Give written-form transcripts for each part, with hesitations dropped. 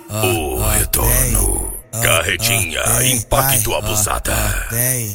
O retorno. Carretinha Impacto Abusada. Tem,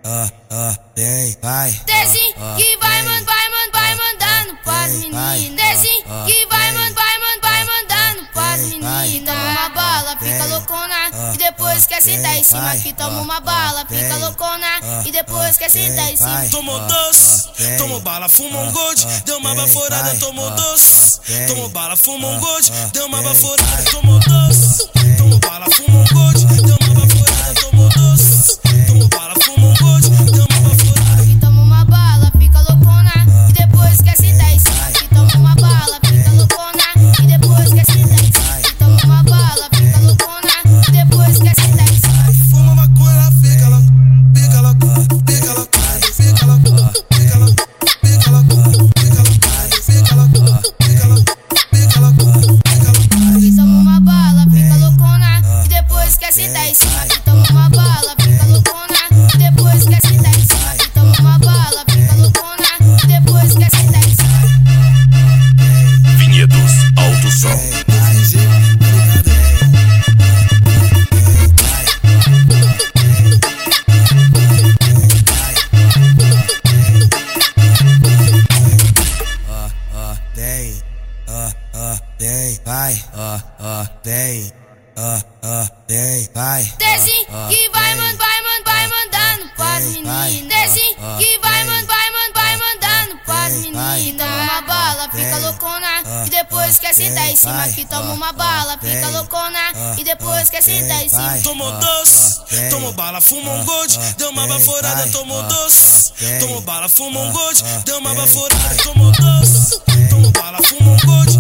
vai. Dezinho que vai mandando pras meninas. Dezinho que vai mandando pras meninas. Toma uma bala, fica loucona. E depois quer sentar em cima. Que toma uma bala, fica loucona. E depois quer sentar em cima. Tomou doce, tomou bala, fumou um gold. Deu uma baforada, tomou doce. Tomou bala, fumou um gold. Deu uma baforada, tomou doce. Tomou bala, fumou um gold. Deu uma baforada, tomou doce. Tomou bala, fumou um gold. Deu uma baforada. Que toma uma bala, fica loucona. E depois quer sentar em cima. Que toma uma bala, fica loucona. E depois quer sentar em cima. Que toma uma bala, fica loucona. E depois quer sentar em cima. Fuma maconha, ela fica louca. Fica louca, fica louca. Fica louca, fica louca. Fica louca, fica louca. Fica louca, fica louca. Fica louca, fica louca. Que toma uma bala, fica loucona. E depois quer sentar em cima. Que toma uma bala, fica loucona. E depois quer sentar em cima. Que toma uma bala, fica loucona. E depois quer sentar em cima. Vinhedos Alto Som. Tem, vai, tem, vai. Dezinho que vai mandando pras meninas. Dezinho que vai mandando pras meninas. Toma uma bala, fica loucona. E depois quer sentar em cima. Que toma uma bala, fica loucona. E depois quer sentar em cima. Tomou doce, tomou bala, fumou um gold. Deu uma baforada, tomou doce. Tomou bala, fumou um gold. Deu uma baforada, tomou doce. Tomou bala, fumou um gold.